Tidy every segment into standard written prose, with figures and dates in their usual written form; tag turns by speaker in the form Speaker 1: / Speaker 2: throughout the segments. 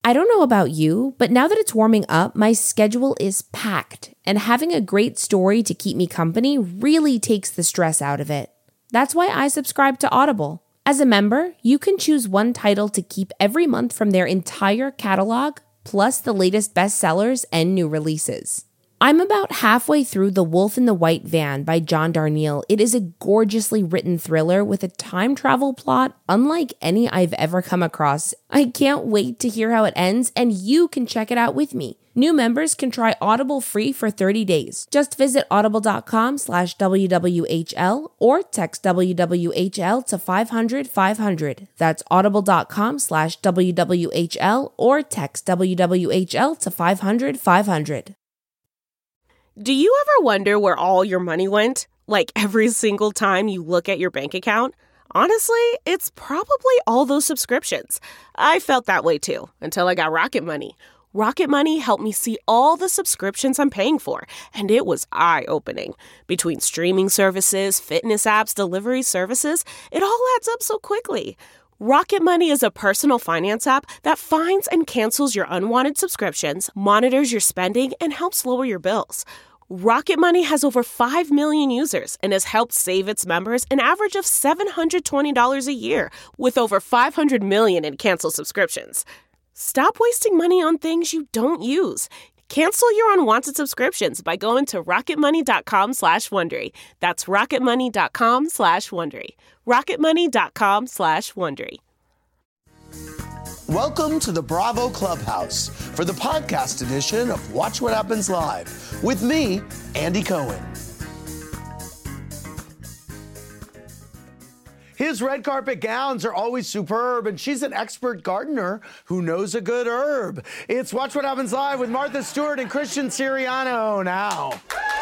Speaker 1: I don't know about you, but now that it's warming up, my schedule is packed, and having a great story to keep me company really takes the stress out of it. That's why I subscribe to Audible. As a member, you can choose one title to keep every month from their entire catalog, plus the latest bestsellers and new releases. I'm about halfway through The Wolf in the White Van by John Darnielle. It is a gorgeously written thriller with a time travel plot unlike any I've ever come across. I can't wait to hear how it ends, and you can check it out with me. New members can try Audible free for 30 days. Just visit audible.com/WWHL or text WWHL to 500-500. That's audible.com/WWHL or text WWHL to 500-500.
Speaker 2: Do you ever wonder where all your money went? Like every single time you look at your bank account? Honestly, it's probably all those subscriptions. I felt that way too, until I got Rocket Money. Rocket Money helped me see all the subscriptions I'm paying for, and it was eye-opening. Between streaming services, fitness apps, delivery services, it all adds up so quickly. Rocket Money is a personal finance app that finds and cancels your unwanted subscriptions, monitors your spending, and helps lower your bills. Rocket Money has over 5 million users and has helped save its members an average of $720 a year, with over 500 million in canceled subscriptions. Stop wasting money on things you don't use. Cancel your unwanted subscriptions by going to rocketmoney.com/Wondery. That's rocketmoney.com/Wondery. rocketmoney.com/Wondery.
Speaker 3: Welcome to the Bravo Clubhouse for the podcast edition of Watch What Happens Live with me, Andy Cohen. His red carpet gowns are always superb, and she's an expert gardener who knows a good herb. It's Watch What Happens Live with Martha Stewart and Christian Siriano now.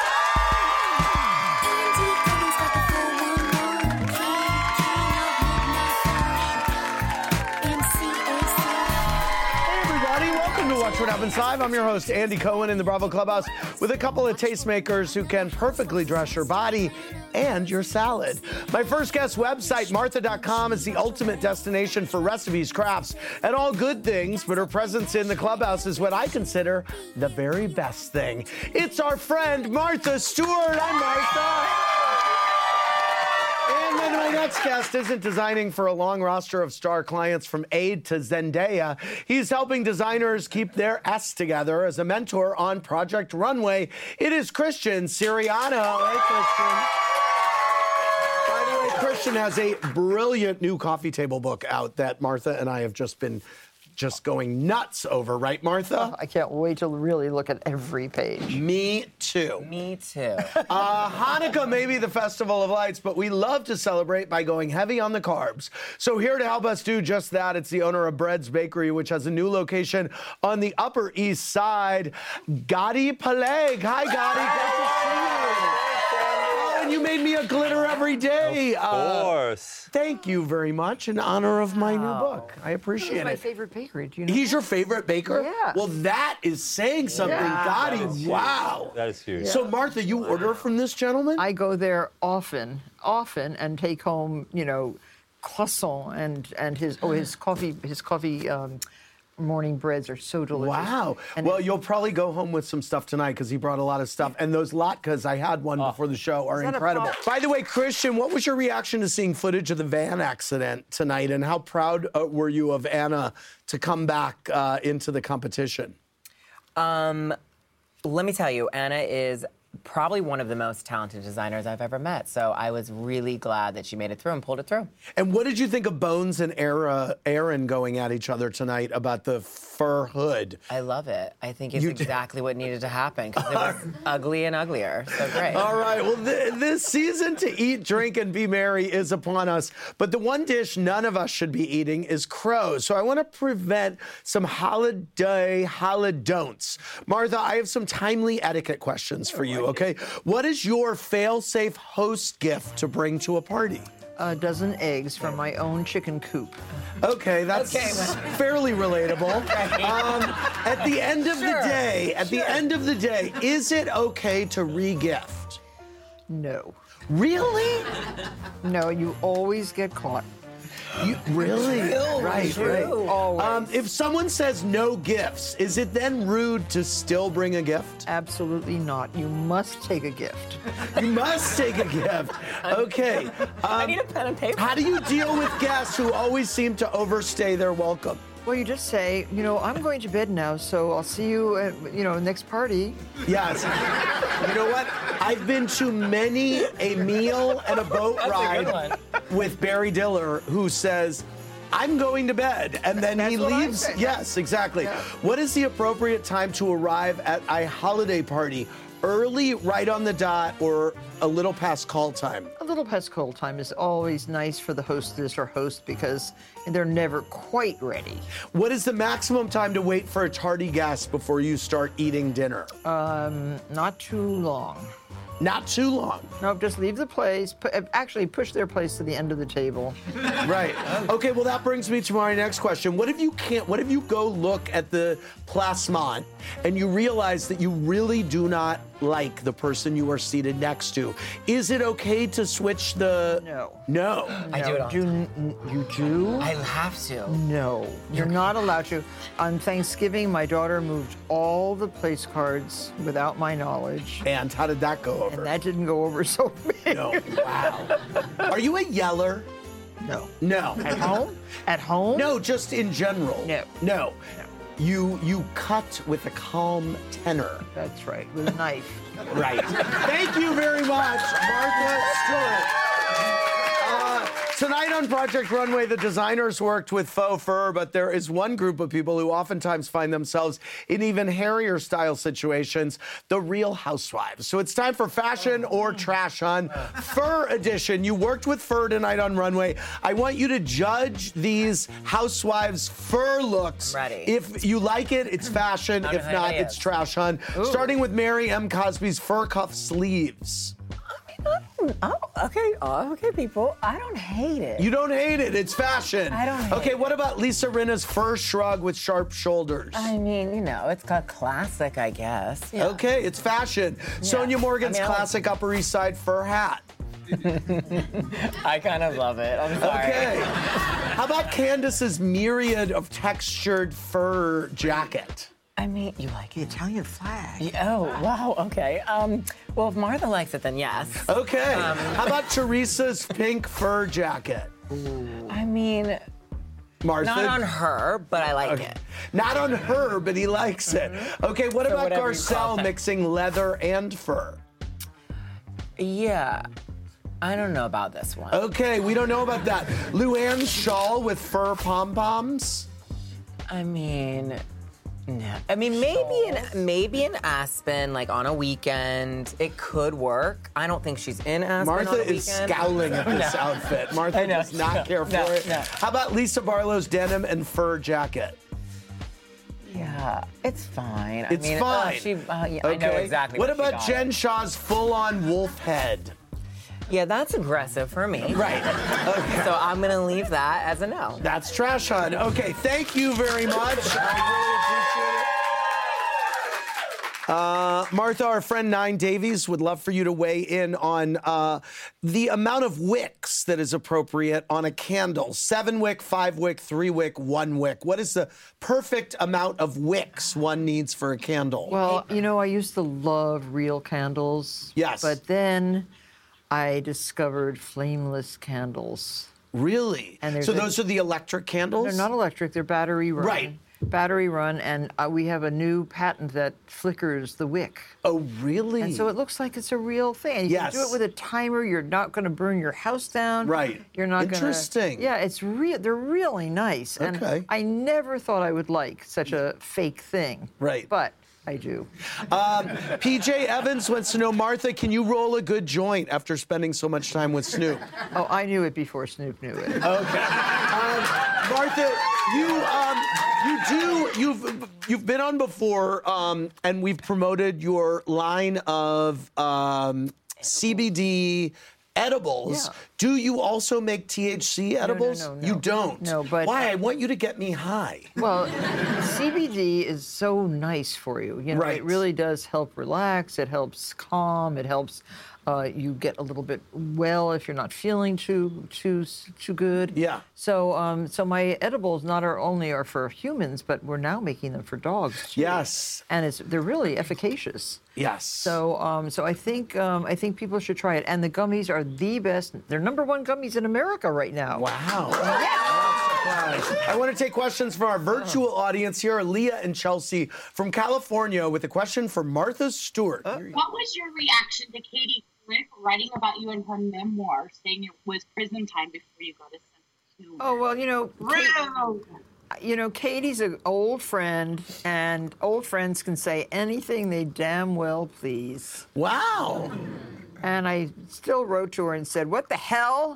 Speaker 3: Watch What Happens Live. I'm your host, Andy Cohen, in the Bravo Clubhouse with a couple of tastemakers who can perfectly dress your body and your salad. My first guest website, Martha.com, is the ultimate destination for recipes, crafts, and all good things, but her presence in the Clubhouse is what I consider the very best thing. It's our friend, Martha Stewart. I'm Martha. And then my next guest isn't designing for a long roster of star clients from Aid to Zendaya. He's helping designers keep their S together as a mentor on Project Runway. It is Christian Siriano. Hey, Christian. By the way, Christian has a brilliant new coffee table book out that Martha and I have just been going nuts over, right, Martha?
Speaker 4: Oh, I can't wait to really look at every page.
Speaker 3: Me too.
Speaker 5: Me too.
Speaker 3: Hanukkah may be the festival of lights, but we love to celebrate by going heavy on the carbs. So here to help us do just that, it's the owner of Bread's Bakery, which has a new location on the Upper East Side, Gadi Peleg. Hi, Gadi. Great to see you. And you made me a glitter every day.
Speaker 6: Of course.
Speaker 3: Thank you very much in honor of my new book. I appreciate
Speaker 4: He's my
Speaker 3: it.
Speaker 4: favorite bakery. Do you know
Speaker 3: He's
Speaker 4: that?
Speaker 3: your favorite baker?
Speaker 4: Yeah.
Speaker 3: Well, that is saying something, Gotti. Wow.
Speaker 6: That is huge.
Speaker 3: So, Martha, you order from this gentleman?
Speaker 4: I go there often, and take home, croissant and his coffee morning breads are so delicious.
Speaker 3: Wow.
Speaker 4: And
Speaker 3: Well, you'll probably go home with some stuff tonight because he brought a lot of stuff. And those latkes, I had one before the show, are
Speaker 4: that a
Speaker 3: incredible.
Speaker 4: problem?
Speaker 3: By the way, Christian, what was your reaction to seeing footage of the van accident tonight? And how proud were you of Anna to come back into the competition?
Speaker 5: Let me tell you, Anna is probably one of the most talented designers I've ever met. So I was really glad that she made it through and pulled it through.
Speaker 3: And what did you think of Bones and Aaron going at each other tonight about the fur hood?
Speaker 5: I love it. I think it's exactly what needed to happen because it was ugly and uglier. So great.
Speaker 3: All right. Well, this season to eat, drink, and be merry is upon us. But the one dish none of us should be eating is crow. So I want to prevent some holidays. Martha, I have some timely etiquette questions for you, okay? What is your fail-safe host gift to bring to a party?
Speaker 4: a dozen eggs from my own chicken coop.
Speaker 3: Okay, that's fairly relatable. At the end of the day, is it okay to re-gift?
Speaker 4: No.
Speaker 3: Really?
Speaker 4: No, you always get caught.
Speaker 3: Really? Right.
Speaker 4: Always.
Speaker 3: If someone says no gifts, is it then rude to still bring a gift?
Speaker 4: Absolutely not. You must take a gift.
Speaker 3: You must take a gift. Okay.
Speaker 5: I need a pen and paper.
Speaker 3: How do you deal with guests who always seem to overstay their welcome?
Speaker 4: Well, you just say, I'm going to bed now, so I'll see you at, next party.
Speaker 3: Yes. You know what? I've been to many a meal and a boat ride with Barry Diller, who says, I'm going to bed, and then he
Speaker 4: what I
Speaker 3: leaves.
Speaker 4: say.
Speaker 3: Yes, exactly.
Speaker 4: Yeah.
Speaker 3: What is the appropriate time to arrive at a holiday party? Early, right on the dot, or a little past call time?
Speaker 4: A little past call time is always nice for the hostess or host because they're never quite ready.
Speaker 3: What is the maximum time to wait for a tardy guest before you start eating dinner?
Speaker 4: Not too long.
Speaker 3: Not too long.
Speaker 4: No, just leave the place. Actually, push their place to the end of the table.
Speaker 3: Right. Okay, well, that brings me to my next question. What if you go look at the placement and you realize that you really do not like the person you are seated next to? Is it okay to switch the... No.
Speaker 5: I do it all.
Speaker 4: You do?
Speaker 5: I have to.
Speaker 4: No, you're not allowed to. On Thanksgiving, my daughter moved all the place cards without my knowledge.
Speaker 3: And how did that go over?
Speaker 4: And that didn't go over so big.
Speaker 3: No. Wow. Are you a yeller?
Speaker 4: No.
Speaker 3: No.
Speaker 4: At home? At home?
Speaker 3: No, just in general.
Speaker 4: No.
Speaker 3: You cut with a calm tenor.
Speaker 4: That's right, with a knife.
Speaker 3: Right. Thank you very much, Martha Stewart. Tonight on Project Runway, the designers worked with faux fur, but there is one group of people who oftentimes find themselves in even hairier style situations, the Real Housewives. So it's time for Fashion or Trash on Fur Edition. You worked with fur tonight on Runway. I want you to judge these housewives' fur looks.
Speaker 5: Ready.
Speaker 3: If you like it, it's fashion. If not, it's trash on. Starting with Mary M. Cosby's fur cuff sleeves.
Speaker 5: Okay, people. I don't hate it.
Speaker 3: You don't hate it. It's fashion.
Speaker 5: I don't hate
Speaker 3: Okay,
Speaker 5: it.
Speaker 3: what about Lisa Rinna's fur shrug with sharp shoulders?
Speaker 5: I mean, it's a classic, I guess. Yeah.
Speaker 3: Okay, it's fashion. Sonia Morgan's classic Upper East Side fur hat.
Speaker 5: I kind of love it. I'm sorry.
Speaker 3: Okay. How about Candace's myriad of textured fur jacket?
Speaker 5: I mean, you like
Speaker 4: The Italian flag.
Speaker 5: Oh, wow, okay. Well, if Martha likes it, then yes.
Speaker 3: Okay. How about Teresa's pink fur jacket?
Speaker 5: I mean,
Speaker 3: Martha?
Speaker 5: not on her, but I like it.
Speaker 3: Not on her, but he likes it. Okay, what about
Speaker 5: whatever you call
Speaker 3: Garcelle
Speaker 5: it.
Speaker 3: mixing leather and fur?
Speaker 5: Yeah. I don't know about this one.
Speaker 3: Okay, we don't know about that. Luann's shawl with fur pom-poms?
Speaker 5: I mean, no. I mean, maybe in Aspen, like on a weekend, it could work. I don't think she's in Aspen
Speaker 3: Martha
Speaker 5: on a
Speaker 3: is
Speaker 5: weekend.
Speaker 3: scowling at this outfit. Martha
Speaker 5: I know.
Speaker 3: does not care for
Speaker 5: No,
Speaker 3: it.
Speaker 5: no.
Speaker 3: How about Lisa Barlow's denim and fur jacket?
Speaker 5: Yeah, it's fine.
Speaker 3: It's
Speaker 5: I mean,
Speaker 3: fine.
Speaker 5: I know exactly
Speaker 3: What
Speaker 5: she
Speaker 3: about
Speaker 5: got.
Speaker 3: Jen Shah's full-on wolf head?
Speaker 5: Yeah, that's aggressive for me.
Speaker 3: Right. Okay.
Speaker 5: So I'm gonna leave that as a no.
Speaker 3: That's trash on. Okay, thank you very much. I really appreciate it. Martha, our friend Nine Davies would love for you to weigh in on the amount of wicks that is appropriate on a candle. 7-wick, 5-wick, 3-wick, 1-wick. What is the perfect amount of wicks one needs for a candle?
Speaker 4: Well, I used to love real candles.
Speaker 3: Yes.
Speaker 4: But then I discovered flameless candles.
Speaker 3: Really?
Speaker 4: And
Speaker 3: So those are the electric candles?
Speaker 4: They're not electric, they're battery run.
Speaker 3: Right.
Speaker 4: Battery run, and we have a new patent that flickers the wick.
Speaker 3: Oh, really?
Speaker 4: And so it looks like it's a real thing. And you
Speaker 3: Yes.
Speaker 4: can do it with a timer. You're not going to burn your house down.
Speaker 3: Right.
Speaker 4: You're not going to.
Speaker 3: Interesting.
Speaker 4: Yeah, it's they're really nice.
Speaker 3: Okay.
Speaker 4: And I never thought I would like such a fake thing.
Speaker 3: Right.
Speaker 4: But I do.
Speaker 3: PJ Evans wants to know, Martha, can you roll a good joint after spending so much time with Snoop?
Speaker 4: Oh, I knew it before Snoop knew it.
Speaker 3: Okay. Martha, you've been on before, and we've promoted your line of CBD edibles.
Speaker 4: Yeah.
Speaker 3: Do you also make THC edibles?
Speaker 4: no.
Speaker 3: You don't.
Speaker 4: No, but-
Speaker 3: why? I want you to get me high.
Speaker 4: Well, CBD is so nice for you.
Speaker 3: Right.
Speaker 4: It really does help relax. It helps calm. It helps You get a little bit well if you're not feeling too good.
Speaker 3: Yeah.
Speaker 4: So so my edibles not only are for humans, but we're now making them for dogs too.
Speaker 3: Yes.
Speaker 4: And they're really efficacious.
Speaker 3: Yes.
Speaker 4: So so I think people should try it. And the gummies are the best. They're #1 gummies in America right now.
Speaker 3: Wow. I want to take questions from our virtual audience. Here are Leah and Chelsea from California with a question for Martha Stewart.
Speaker 6: What was your reaction to Katie Couric writing about you in her memoir, saying it was prison time before you got a sense of humor?
Speaker 4: Oh, well, Katie's an old friend, and old friends can say anything they damn well please.
Speaker 3: Wow.
Speaker 4: And I still wrote to her and said, what the hell?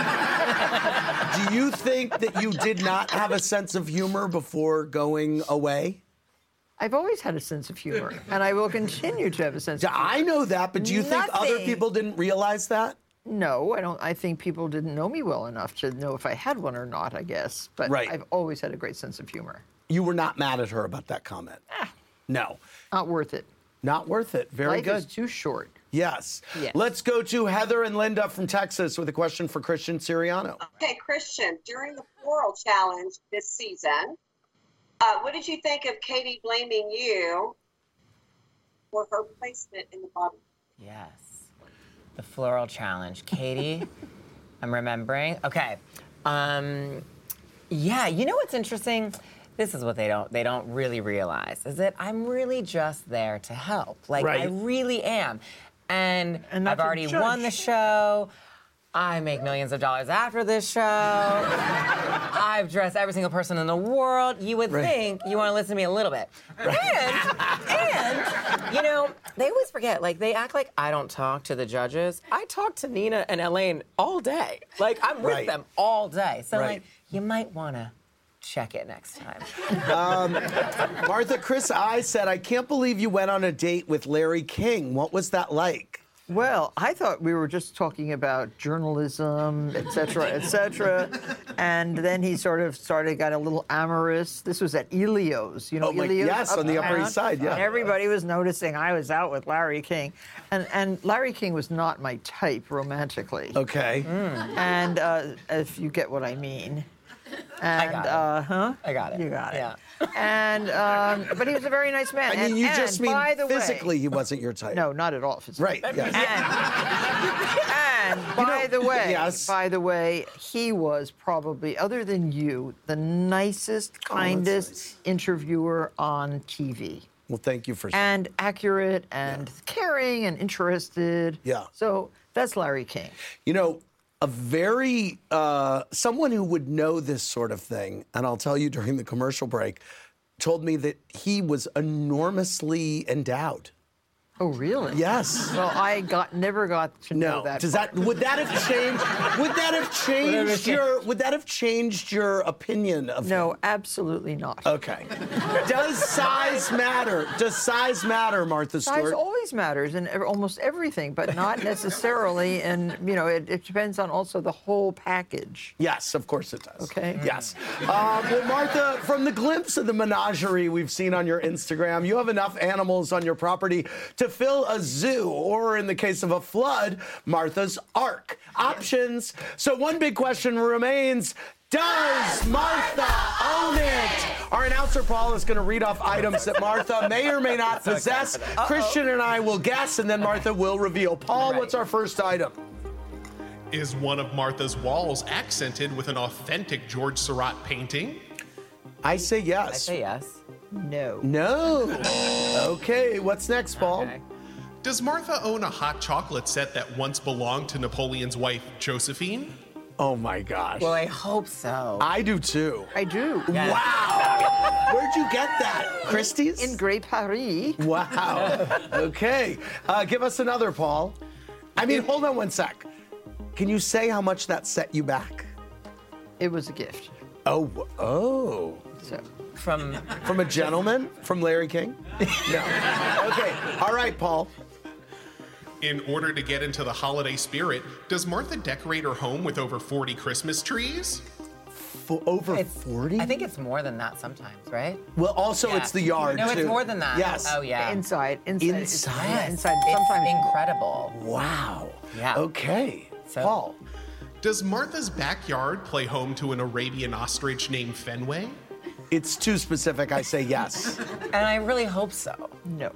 Speaker 3: Do you think that you did not have a sense of humor before going away?
Speaker 4: I've always had a sense of humor, and I will continue to have a sense of humor.
Speaker 3: I know that, but do you think other people didn't realize that?
Speaker 4: No, I don't. I think people didn't know me well enough to know if I had one or not, I guess. But
Speaker 3: Right.
Speaker 4: I've always had a great sense of humor.
Speaker 3: You were not mad at her about that comment? No.
Speaker 4: Not worth it.
Speaker 3: Not worth it. Very
Speaker 4: Life
Speaker 3: good.
Speaker 4: is too short.
Speaker 3: Yes.
Speaker 4: Yes.
Speaker 3: Let's go to Heather and Linda from Texas with a question for Christian Siriano.
Speaker 7: Okay, Christian, during the Floral Challenge this season, what did you think of Katie blaming you for her placement in the bottom?
Speaker 5: Yes. The Floral Challenge. Katie, I'm remembering. Okay. Yeah, you know what's interesting? This is what they don't really realize, is that I'm really just there to help. Like,
Speaker 3: Right.
Speaker 5: I really am. And
Speaker 4: not
Speaker 5: I've
Speaker 4: to
Speaker 5: already
Speaker 4: judge.
Speaker 5: won the show. I make millions of dollars after this show. I've dressed every single person in the world. You would think you want to listen to me a little bit. And, you know, they always forget. Like, they act like I don't talk to the judges. I talk to Nina and Elaine all day. Like, I'm with
Speaker 3: Right.
Speaker 5: them all day. So,
Speaker 3: Right.
Speaker 5: like, you might want to check it next time.
Speaker 3: Martha, Chris I said, I can't believe you went on a date with Larry King. What was that like?
Speaker 4: Well, I thought we were just talking about journalism, et cetera, and then he got a little amorous. This was at Elio's, you know,
Speaker 3: Oh, like,
Speaker 4: Elio's
Speaker 3: yes, on the Upper
Speaker 4: uptown.
Speaker 3: East Side, yeah.
Speaker 4: And everybody was noticing I was out with Larry King, and Larry King was not my type romantically.
Speaker 3: Okay.
Speaker 4: And if you get what I mean. And,
Speaker 5: got it.
Speaker 4: Huh?
Speaker 5: I got it.
Speaker 4: You got it.
Speaker 5: Yeah.
Speaker 4: And but he was a very nice man.
Speaker 3: I mean, you just mean
Speaker 4: by the way-
Speaker 3: physically he wasn't your type.
Speaker 4: No, not at all. Physically.
Speaker 3: Right, yes.
Speaker 4: And by the way,
Speaker 3: yes.
Speaker 4: he was probably, other than you, the nicest, kindest
Speaker 3: nice.
Speaker 4: interviewer on TV.
Speaker 3: Well, thank you for saying
Speaker 4: And accurate and caring and interested.
Speaker 3: Yeah.
Speaker 4: So that's Larry King.
Speaker 3: You know, a very, someone who would know this sort of thing, and I'll tell you during the commercial break, told me that he was enormously endowed.
Speaker 4: Oh, really?
Speaker 3: Yes.
Speaker 4: Well, I never got to know
Speaker 3: No.
Speaker 4: that.
Speaker 3: Does
Speaker 4: part.
Speaker 3: that would that have changed your opinion of
Speaker 4: No,
Speaker 3: him?
Speaker 4: absolutely not.
Speaker 3: Okay. Does size matter? Does size matter, Martha
Speaker 4: Size
Speaker 3: Stewart?
Speaker 4: always matters in almost everything, but not necessarily. And you know, it depends on also the whole package.
Speaker 3: Yes, of course it does.
Speaker 4: Okay.
Speaker 3: Yes. Well, Martha, from the glimpse of the menagerie we've seen on your Instagram, you have enough animals on your property to fill a zoo, or in the case of a flood, Martha's Ark. Options. So one big question remains. Does Martha own it? Our announcer Paul is going to read off items that Martha may or may not possess. Christian and I will guess, and then Martha will reveal. Paul, what's our first item?
Speaker 8: Is one of Martha's walls accented with an authentic George Seurat painting?
Speaker 3: I say yes.
Speaker 5: I say yes.
Speaker 4: No.
Speaker 3: No. Okay, what's next, Paul?
Speaker 5: Okay.
Speaker 8: Does Martha own a hot chocolate set that once belonged to Napoleon's wife, Josephine?
Speaker 3: Oh my gosh.
Speaker 5: Well, I hope so.
Speaker 3: I do too.
Speaker 4: I do.
Speaker 5: Yes.
Speaker 3: Wow. Where'd you get that? Christie's?
Speaker 4: In Grey Paris.
Speaker 3: Wow. Okay. Give us another, Paul. I mean, hold on one sec. Can you say how much that set you back?
Speaker 4: It was a gift.
Speaker 3: Oh.
Speaker 4: So.
Speaker 5: From
Speaker 3: From a gentleman? From Larry King? No. Okay. All right, Paul.
Speaker 8: In order to get into the holiday spirit, does Martha decorate her home with over 40 Christmas trees?
Speaker 3: over 40?
Speaker 5: I think it's more than that sometimes, right?
Speaker 3: Well, also it's the yard,
Speaker 5: No,
Speaker 3: too.
Speaker 5: it's more than that.
Speaker 3: Yes.
Speaker 5: Oh, yeah.
Speaker 4: Inside.
Speaker 3: Inside?
Speaker 4: Inside.
Speaker 5: It's
Speaker 4: Sometimes
Speaker 5: incredible.
Speaker 3: Wow.
Speaker 5: Yeah.
Speaker 3: Okay.
Speaker 5: So-
Speaker 3: Paul.
Speaker 8: Does Martha's backyard play home to an Arabian ostrich named Fenway?
Speaker 3: It's too specific. I say yes.
Speaker 5: And I really hope so.
Speaker 4: no.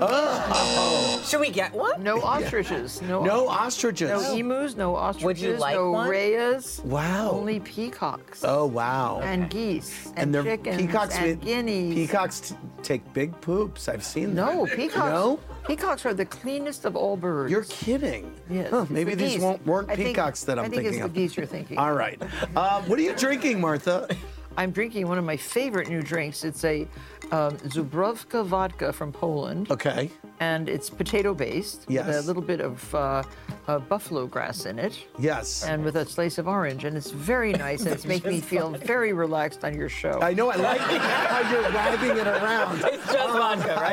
Speaker 5: Should we get one?
Speaker 4: No ostriches.
Speaker 3: No ostriches.
Speaker 4: No emus, no ostriches,
Speaker 5: Would you like
Speaker 4: no
Speaker 5: one?
Speaker 4: rayas.
Speaker 3: Wow.
Speaker 4: Only peacocks.
Speaker 3: Oh, wow.
Speaker 4: And geese. And
Speaker 3: they're
Speaker 4: chickens.
Speaker 3: peacocks.
Speaker 4: And guineas.
Speaker 3: Peacocks take big poops. I've seen them.
Speaker 4: No, peacocks.
Speaker 3: No?
Speaker 4: Peacocks are the cleanest of all birds.
Speaker 3: You're kidding.
Speaker 4: Yes.
Speaker 3: Huh,
Speaker 4: it's
Speaker 3: maybe
Speaker 4: the
Speaker 3: these
Speaker 4: geese.
Speaker 3: weren't
Speaker 4: I think-
Speaker 3: peacocks that I'm
Speaker 4: I think
Speaker 3: thinking
Speaker 4: it's
Speaker 3: of.
Speaker 4: the geese you're thinking.
Speaker 3: All right. What are you drinking, Martha?
Speaker 4: I'm drinking one of my favorite new drinks. It's a Zubrowka vodka from Poland.
Speaker 3: Okay.
Speaker 4: And it's potato-based.
Speaker 3: Yes.
Speaker 4: With a little bit of buffalo grass in it.
Speaker 3: Yes.
Speaker 4: And with a slice of orange. And it's very nice. And it's making me feel very relaxed on your show.
Speaker 3: I know. I like how you're wagging it around.
Speaker 5: It's just vodka, right?
Speaker 3: I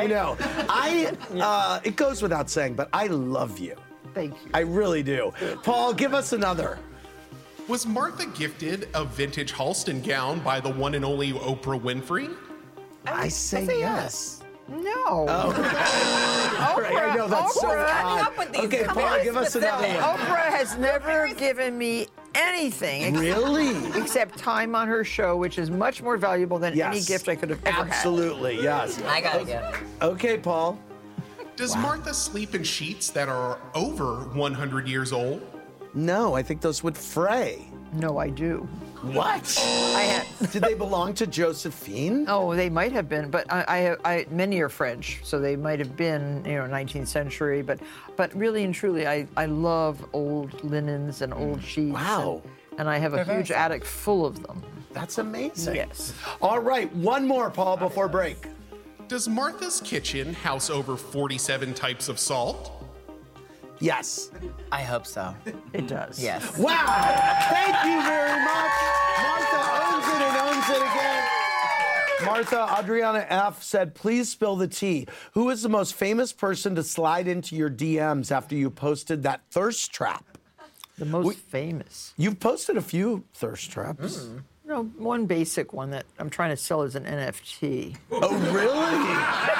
Speaker 3: know. It goes without saying, but I love you.
Speaker 4: Thank you.
Speaker 3: I really do. Paul, give us another.
Speaker 8: Was Martha gifted a vintage Halston gown by the one and only Oprah Winfrey?
Speaker 3: I say yes.
Speaker 4: No.
Speaker 3: All right, I know that's so
Speaker 4: Oprah,
Speaker 3: odd.
Speaker 5: up with these.
Speaker 3: Okay,
Speaker 5: Come
Speaker 3: Paul,
Speaker 5: on,
Speaker 3: give us another
Speaker 5: specific.
Speaker 3: one.
Speaker 4: Oprah has never given me anything
Speaker 3: Really?
Speaker 4: except time on her show, which is much more valuable than any
Speaker 3: Yes.
Speaker 4: gift I could have ever
Speaker 3: Absolutely, yes.
Speaker 5: I gotta get it.
Speaker 3: Okay, Paul.
Speaker 8: Does Martha sleep in sheets that are over 100 years old?
Speaker 3: No, I think those would fray.
Speaker 4: had. No, I do.
Speaker 3: What?
Speaker 4: I had.
Speaker 3: Did they belong to Josephine?
Speaker 4: Oh, they might have been, but I many are French, so they might have been, 19th century. But really and truly, I love old linens and old sheets.
Speaker 3: Wow.
Speaker 4: And I have a
Speaker 5: very
Speaker 4: huge attic full of them.
Speaker 3: That's amazing.
Speaker 4: Yes.
Speaker 3: All right, one more, Paul, before break.
Speaker 8: Does Martha's kitchen house over 47 types of salt?
Speaker 3: Yes.
Speaker 5: I hope so.
Speaker 4: It does.
Speaker 5: Yes.
Speaker 3: Wow. Thank you very much. Martha owns it and owns it again. Martha, Adriana F. said, please spill the tea. Who is the most famous person to slide into your DMs after you posted that thirst trap?
Speaker 4: The most famous.
Speaker 3: You've posted a few thirst traps.
Speaker 4: No, one basic one that I'm trying to sell as an NFT.
Speaker 3: Oh, really?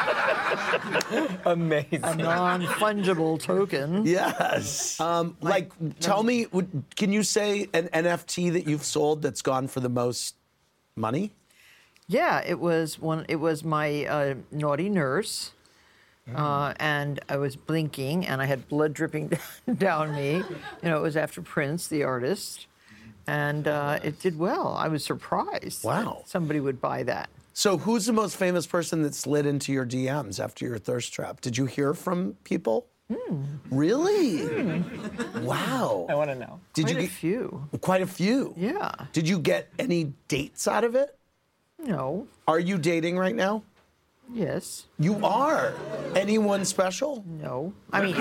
Speaker 5: Amazing.
Speaker 4: A non-fungible token.
Speaker 3: Yes. Tell me, can you say an NFT that you've sold that's gone for the most money?
Speaker 4: Yeah, it was my naughty nurse, and I was blinking, and I had blood dripping down me. It was after Prince, the artist, and it did well. I was surprised.
Speaker 3: Wow.
Speaker 4: that somebody would buy that.
Speaker 3: So who's the most famous person that slid into your DMs after your thirst trap? Did you hear from people? Really? Wow.
Speaker 5: I want to know.
Speaker 3: Did
Speaker 4: Quite
Speaker 3: you
Speaker 4: a
Speaker 3: get
Speaker 4: few?
Speaker 3: quite a few?
Speaker 4: Yeah.
Speaker 3: Did you get any dates out of it?
Speaker 4: No.
Speaker 3: Are you dating right now?
Speaker 4: Yes.
Speaker 3: You are. Anyone special?
Speaker 4: No. I mean,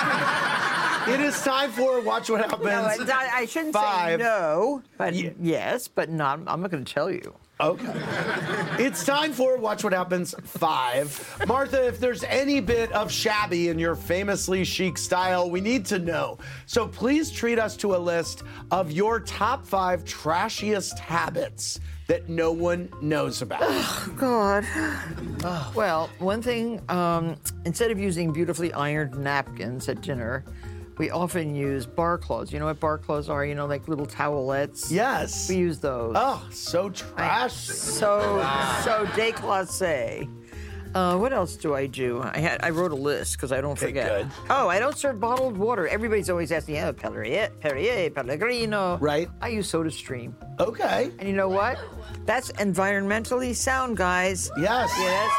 Speaker 3: It is time for Watch What Happens.
Speaker 4: no, I shouldn't
Speaker 3: 5.
Speaker 4: say no, but yes, but not. I'm not going to tell you.
Speaker 3: Okay. It's time for Watch What Happens 5. Martha, if there's any bit of shabby in your famously chic style, we need to know. So please treat us to a list of your top 5 trashiest habits that no one knows about.
Speaker 4: God. Well, one thing, instead of using beautifully ironed napkins at dinner, we often use bar cloths. You know what bar cloths are? Like little towelettes?
Speaker 3: Yes.
Speaker 4: We use those.
Speaker 3: Oh, so trashy.
Speaker 4: So déclassé. What else do I do? I wrote a list because I don't forget.
Speaker 3: good.
Speaker 4: Oh, I don't serve bottled water. Everybody's always asking, Perrier, Pellegrino.
Speaker 3: Right.
Speaker 4: I use SodaStream.
Speaker 3: Okay.
Speaker 4: And you know what? That's environmentally sound, guys.
Speaker 3: Yes.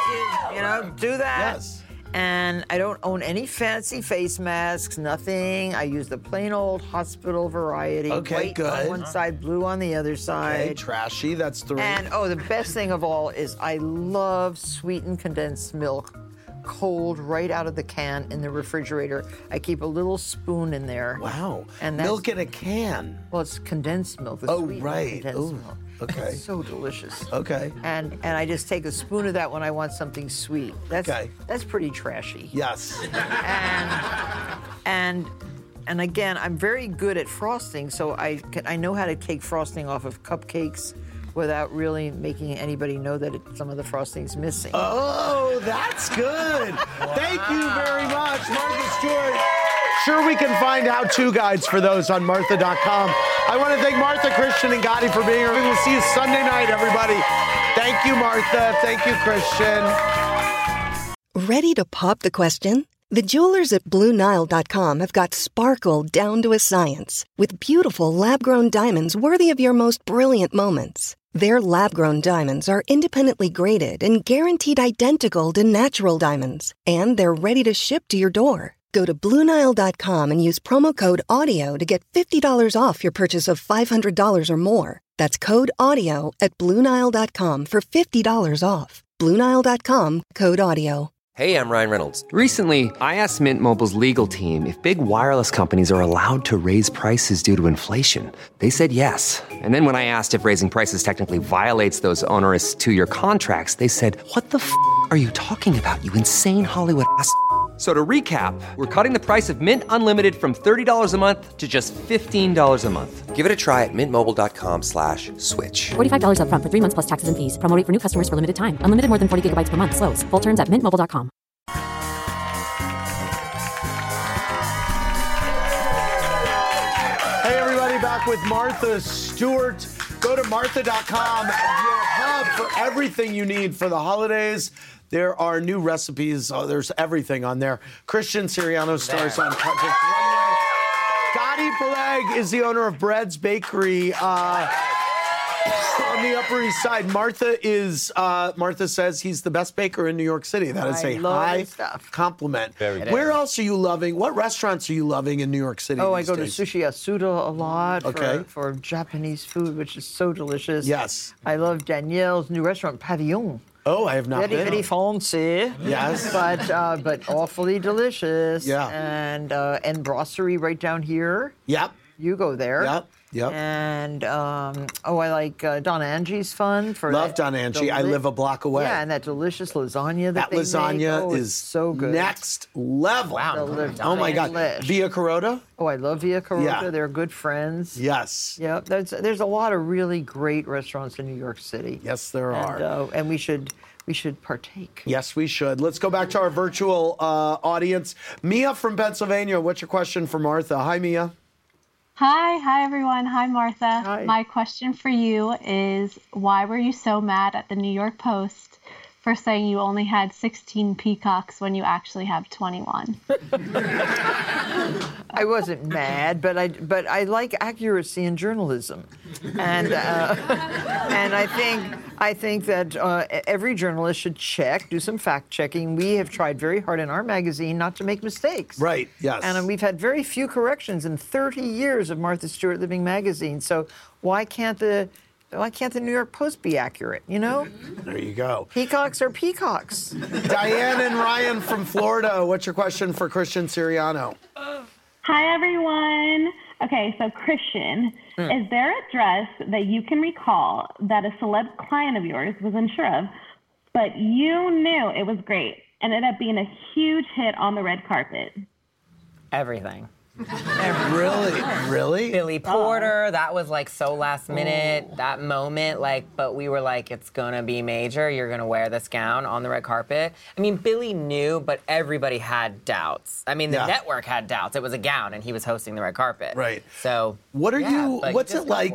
Speaker 4: Do that.
Speaker 3: Yes.
Speaker 4: And I don't own any fancy face masks, nothing. I use the plain old hospital variety.
Speaker 3: Okay,
Speaker 4: White
Speaker 3: good.
Speaker 4: on one side, blue on the other side.
Speaker 3: Okay, trashy, that's 3.
Speaker 4: And the best thing of all is I love sweetened condensed milk, cold right out of the can in the refrigerator. I keep a little spoon in there.
Speaker 3: Wow.
Speaker 4: And that's,
Speaker 3: milk in a can.
Speaker 4: Well, it's condensed milk. The sweetened
Speaker 3: Right.
Speaker 4: condensed
Speaker 3: Ooh,
Speaker 4: milk.
Speaker 3: okay.
Speaker 4: It's so delicious.
Speaker 3: Okay.
Speaker 4: And I just take a spoon of that when I want something sweet. That's
Speaker 3: Okay.
Speaker 4: That's pretty trashy.
Speaker 3: Yes.
Speaker 4: And And again, I'm very good at frosting, so I know how to take frosting off of cupcakes without really making anybody know that some of the frosting's missing.
Speaker 3: Oh, that's good. Thank you very much, Martha Stewart. Sure, we can find how-to guides for those on Martha.com. I want to thank Martha, Christian, and Gotti for being here. We'll see you Sunday night, everybody. Thank you, Martha. Thank you, Christian.
Speaker 9: Ready to pop the question? The jewelers at BlueNile.com have got sparkle down to a science with beautiful lab-grown diamonds worthy of your most brilliant moments. Their lab-grown diamonds are independently graded and guaranteed identical to natural diamonds, and they're ready to ship to your door. Go to BlueNile.com and use promo code AUDIO to get $50 off your purchase of $500 or more. That's code AUDIO at BlueNile.com for $50 off. BlueNile.com, code AUDIO.
Speaker 10: Hey, I'm Ryan Reynolds. Recently, I asked Mint Mobile's legal team if big wireless companies are allowed to raise prices due to inflation. They said yes. And then when I asked if raising prices technically violates those onerous 2-year contracts, they said, "What the f*** are you talking about, you insane Hollywood ass?" So to recap, we're cutting the price of Mint Unlimited from $30 a month to just $15 a month. Give it a try at mintmobile.com/switch.
Speaker 11: $45 up front for 3 months plus taxes and fees. Promo rate for new customers for limited time. Unlimited more than 40 gigabytes per month. Slows full terms at mintmobile.com.
Speaker 3: Hey, everybody, back with Martha Stewart. Go to Martha.com, your hub for everything you need for the holidays. There are new recipes. Oh, there's everything on there. Christian Siriano stars on Project Runway. Gotti Peleg is the owner of Bread's Bakery on the Upper East Side. Martha says he's the best baker in New York City. That is a high compliment. Where else are you loving? What restaurants are you loving in New York City?
Speaker 4: Oh, I go to Sushi Asuda a lot for Japanese food, which is so delicious.
Speaker 3: Yes.
Speaker 4: I love Danielle's new restaurant, Pavillon.
Speaker 3: Oh, I have not been.
Speaker 4: Very fancy.
Speaker 3: Yes.
Speaker 4: But awfully delicious.
Speaker 3: Yeah.
Speaker 4: And Brasserie right down here.
Speaker 3: Yep.
Speaker 4: You go there.
Speaker 3: Yep.
Speaker 4: And I like Don Angie's fun.
Speaker 3: Love Don Angie. I live a block away.
Speaker 4: Yeah, and that delicious lasagna that they make.
Speaker 3: That lasagna is
Speaker 4: so good.
Speaker 3: Next level.
Speaker 5: Wow.
Speaker 3: Oh my God. Via Carota?
Speaker 4: Oh, I love Via Carota.
Speaker 3: Yeah.
Speaker 4: They're good friends.
Speaker 3: Yes.
Speaker 4: Yeah. There's a lot of really great restaurants in New York City.
Speaker 3: Yes, there are.
Speaker 4: And we should partake.
Speaker 3: Yes, we should. Let's go back to our virtual audience. Mia from Pennsylvania, what's your question for Martha? Hi, Mia.
Speaker 12: Hi everyone. Hi, Martha.
Speaker 3: Hi.
Speaker 12: My question for you is, why were you so mad at the New York Post for saying you only had 16 peacocks when you actually have 21?
Speaker 4: I wasn't mad, but I like accuracy in journalism, and I think that every journalist should do some fact checking. We have tried very hard in our magazine not to make mistakes.
Speaker 3: Right. Yes.
Speaker 4: And we've had very few corrections in 30 years of Martha Stewart Living magazine. So why can't the New York Post be accurate, you know?
Speaker 3: There you go.
Speaker 4: Peacocks are peacocks.
Speaker 3: Diane and Ryan from Florida, what's your question for Christian Siriano?
Speaker 13: Hi, everyone. Okay, so Christian, is there a dress that you can recall that a celeb client of yours was unsure of, but you knew it was great and ended up being a huge hit on the red carpet?
Speaker 5: Everything.
Speaker 3: Really?
Speaker 5: Billy Porter, that was like so last minute, that moment, but we were like, it's gonna be major, you're gonna wear this gown on the red carpet. I mean, Billy knew, but everybody had doubts. I mean, the network had doubts. It was a gown and he was hosting the red carpet.
Speaker 3: Right.
Speaker 5: So,
Speaker 3: what's it like,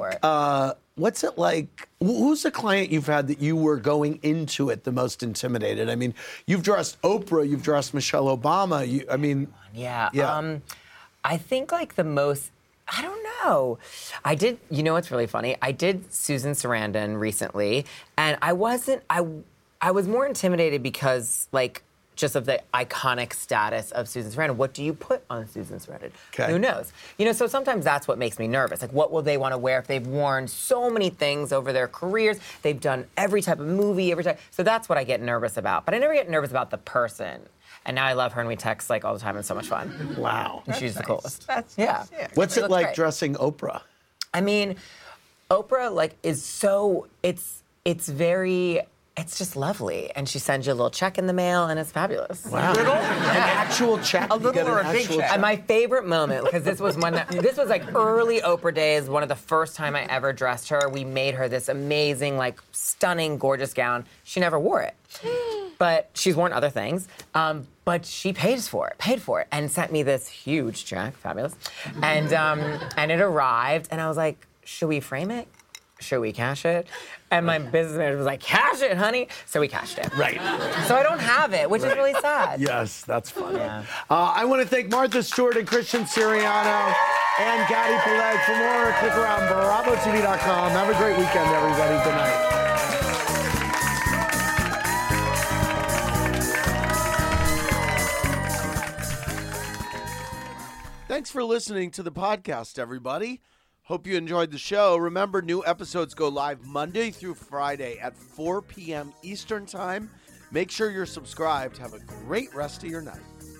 Speaker 3: who's the client you've had that you were going into it the most intimidated? I mean, you've dressed Oprah, you've dressed Michelle Obama,
Speaker 5: Yeah. I think the most, I don't know. You know what's really funny? I did Susan Sarandon recently, and I was more intimidated because just of the iconic status of Susan Sarandon. What do you put on Susan Sarandon?
Speaker 3: Okay.
Speaker 5: Who knows? So sometimes that's what makes me nervous. What will they want to wear if they've worn so many things over their careers? They've done every type of movie, So that's what I get nervous about. But I never get nervous about the person. And now I love her, and we text all the time. It's so much fun.
Speaker 3: Wow.
Speaker 5: And she's the coolest.
Speaker 4: That's
Speaker 5: yeah.
Speaker 3: What's it like dressing Oprah?
Speaker 5: I mean, Oprah is so it's very It's just lovely. And she sends you a little check in the mail, and it's fabulous.
Speaker 3: Wow. An actual check.
Speaker 5: A little or a big check. And my favorite moment, because this was like early Oprah days, one of the first time I ever dressed her. We made her this amazing, like stunning, gorgeous gown. She never wore it. But she's worn other things. But she paid for it, and sent me this huge check, fabulous. And it arrived, and I was like, should we frame it? Should we cash it? And my business manager was like, cash it, honey. So we cashed it.
Speaker 3: Right.
Speaker 5: So I don't have it, which is really sad.
Speaker 3: Yes, that's funny.
Speaker 5: Yeah.
Speaker 3: I want to thank Martha Stewart and Christian Siriano and Gadi Peleg. For more, click around BravoTV.com. Have a great weekend, everybody. Good night. Thanks for listening to the podcast, everybody. Hope you enjoyed the show. Remember, new episodes go live Monday through Friday at 4 p.m. Eastern Time. Make sure you're subscribed. Have a great rest of your night.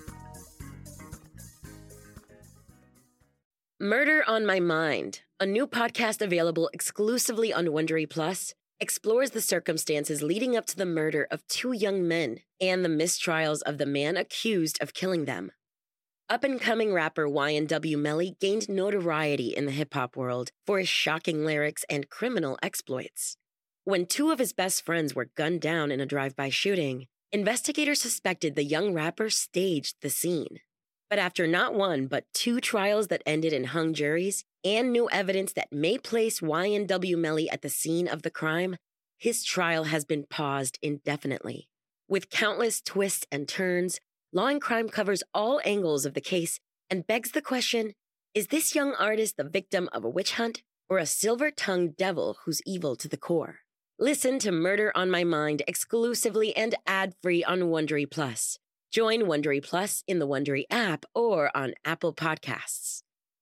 Speaker 14: Murder on My Mind, a new podcast available exclusively on Wondery Plus, explores the circumstances leading up to the murder of two young men and the mistrials of the man accused of killing them. Up-and-coming rapper YNW Melly gained notoriety in the hip-hop world for his shocking lyrics and criminal exploits. When two of his best friends were gunned down in a drive-by shooting, investigators suspected the young rapper staged the scene. But after not one but two trials that ended in hung juries and new evidence that may place YNW Melly at the scene of the crime, his trial has been paused indefinitely. With countless twists and turns, Law and Crime covers all angles of the case and begs the question, is this young artist the victim of a witch hunt or a silver-tongued devil who's evil to the core? Listen to Murder on My Mind exclusively and ad-free on Wondery Plus. Join Wondery Plus in the Wondery app or on Apple Podcasts.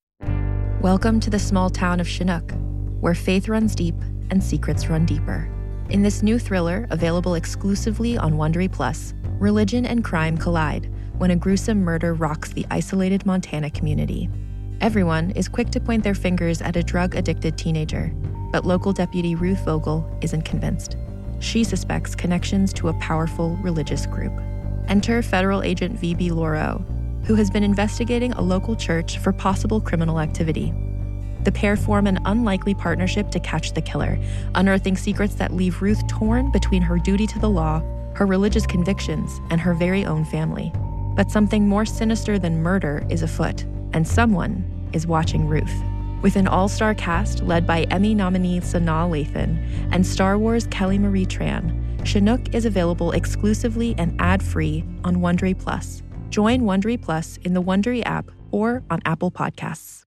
Speaker 15: Welcome to the small town of Chinook, where faith runs deep and secrets run deeper. In this new thriller, available exclusively on Wondery Plus, religion and crime collide when a gruesome murder rocks the isolated Montana community. Everyone is quick to point their fingers at a drug-addicted teenager, but local deputy Ruth Vogel isn't convinced. She suspects connections to a powerful religious group. Enter federal agent V.B. Lauro, who has been investigating a local church for possible criminal activity. The pair form an unlikely partnership to catch the killer, unearthing secrets that leave Ruth torn between her duty to the law, her religious convictions, and her very own family. But something more sinister than murder is afoot, and someone is watching Ruth. With an all-star cast led by Emmy nominee Sanaa Lathan and Star Wars Kelly Marie Tran, Chinook is available exclusively and ad-free on Wondery Plus. Join Wondery Plus in the Wondery app or on Apple Podcasts.